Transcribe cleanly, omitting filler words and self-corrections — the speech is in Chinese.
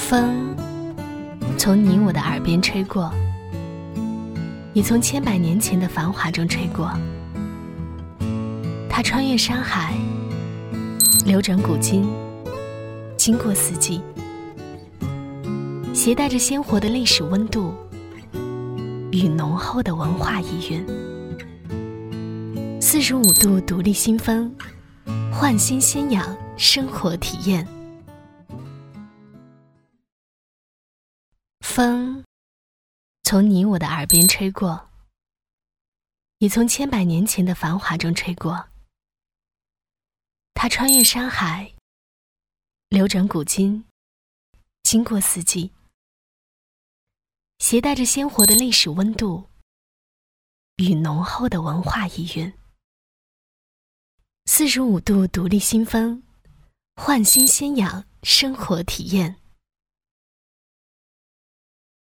风从你我的耳边吹过，也从千百年前的繁华中吹过。它穿越山海，流转古今，经过四季，携带着鲜活的历史温度与浓厚的文化意蕴。45度独立新风，焕新鲜养生活体验。风从你我的耳边吹过，也从千百年前的繁华中吹过。它穿越山海，流转古今，经过四季，携带着鲜活的历史温度与浓厚的文化意蕴。45度独立新风，焕新鲜养生活体验。